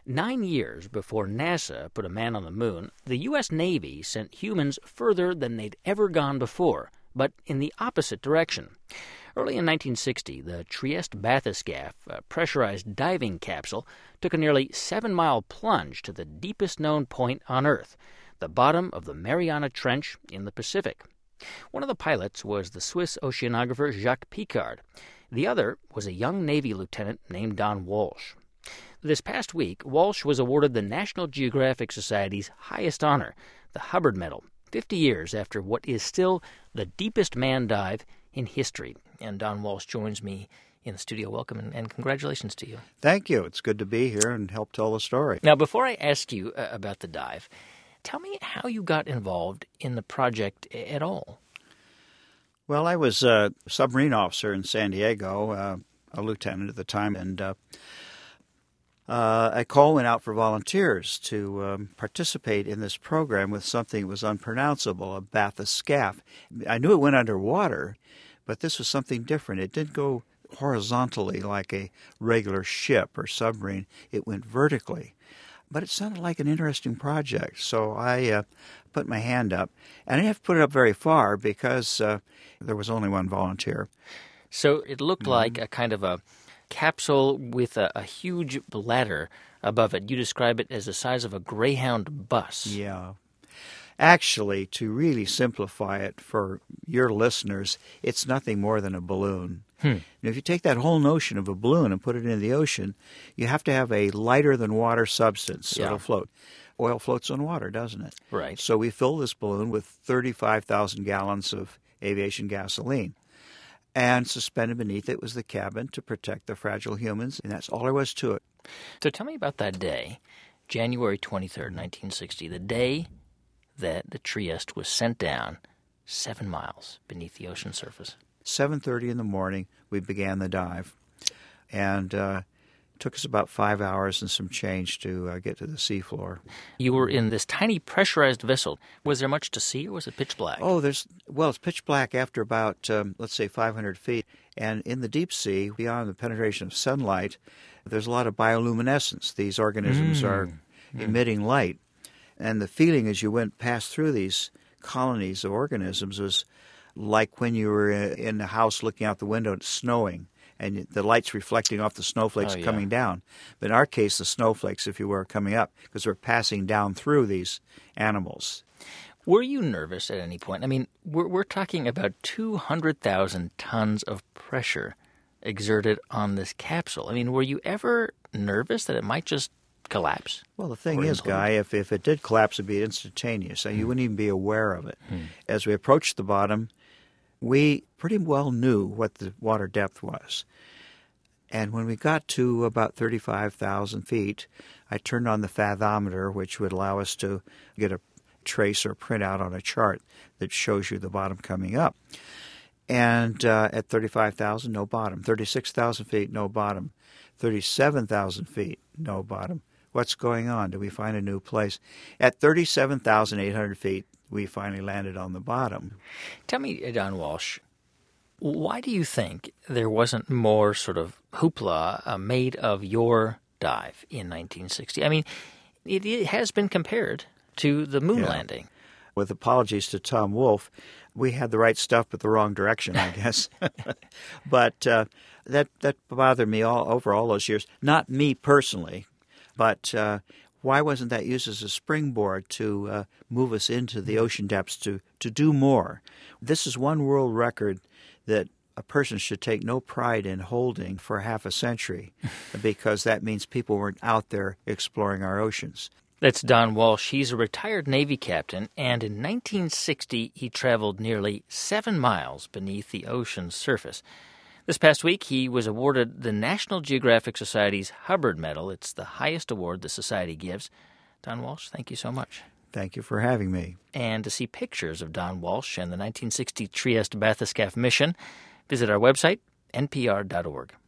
9 years before NASA put a man on the moon, the U.S. Navy sent humans further than they'd ever gone before, but in the opposite direction. Early in 1960, the Trieste bathyscaphe, a pressurized diving capsule, took a nearly 7-mile plunge to the deepest known point on Earth, the bottom of the Mariana Trench in the Pacific. One of the pilots was the Swiss oceanographer Jacques Piccard. The other was a young Navy lieutenant named Don Walsh. This past week, Walsh was awarded the National Geographic Society's highest honor, the Hubbard Medal, 50 years after what is still the deepest manned dive in history. And Don Walsh joins me in the studio. Welcome and congratulations to you. Thank you. It's good to be here and help tell the story. Now, before I ask you about the dive, tell me how you got involved in the project at all. Well, I was a submarine officer in San Diego, a lieutenant at the time, and a call went out for volunteers to participate in this program with something that was unpronounceable, a bathyscaphe. I knew it went underwater, but this was something different. It didn't go horizontally like a regular ship or submarine. It went vertically. But it sounded like an interesting project, so I put my hand up. And I didn't have to put it up very far because there was only one volunteer. So it looked like a kind of a capsule with a huge bladder above it. You describe it as the size of a Greyhound bus. Yeah. Actually, to really simplify it for your listeners, it's nothing more than a balloon. And if you take that whole notion of a balloon and put it in the ocean, you have to have a lighter-than-water substance so it'll float. Oil floats on water, doesn't it? Right. So we filled this balloon with 35,000 gallons of aviation gasoline. And suspended beneath it was the cabin to protect the fragile humans, and that's all there was to it. So tell me about that day, January 23rd, 1960, the day that the Trieste was sent down 7 miles beneath the ocean surface. 7:30 in the morning, we began the dive, and it took us about 5 hours and some change to get to the seafloor. You were in this tiny pressurized vessel. Was there much to see, or was it pitch black? Oh, it's pitch black after about, let's say, 500 feet. And in the deep sea, beyond the penetration of sunlight, there's a lot of bioluminescence. These organisms are emitting light. And the feeling as you went past through these colonies of organisms was like when you were in a house looking out the window and it's snowing, and the light's reflecting off the snowflakes coming down. But in our case, the snowflakes, if you were, are coming up because we're passing down through these animals. Were you nervous at any point? I mean, we're talking about 200,000 tons of pressure exerted on this capsule. I mean, were you ever nervous that it might just collapse? Well, the thing is, Guy, if it did collapse, it'd be instantaneous. You wouldn't even be aware of it. As we approached the bottom, we pretty well knew what the water depth was. And when we got to about 35,000 feet, I turned on the fathometer, which would allow us to get a trace or printout on a chart that shows you the bottom coming up. And at 35,000, no bottom. 36,000 feet, no bottom. 37,000 feet, no bottom. What's going on? Do we find a new place? At 37,800 feet, we finally landed on the bottom. Tell me, Don Walsh, why do you think there wasn't more sort of hoopla made of your dive in 1960? I mean, it has been compared to the moon landing. With apologies to Tom Wolfe, we had the right stuff but the wrong direction, I guess. But that bothered me over all those years. Not me personally, but why wasn't that used as a springboard to move us into the ocean depths to do more? This is one world record that a person should take no pride in holding for half a century because that means people weren't out there exploring our oceans. That's Don Walsh. He's a retired Navy captain, and in 1960 he traveled nearly 7 miles beneath the ocean's surface. This past week, he was awarded the National Geographic Society's Hubbard Medal. It's the highest award the Society gives. Don Walsh, thank you so much. Thank you for having me. And to see pictures of Don Walsh and the 1960 Trieste bathyscaphe mission, visit our website, npr.org.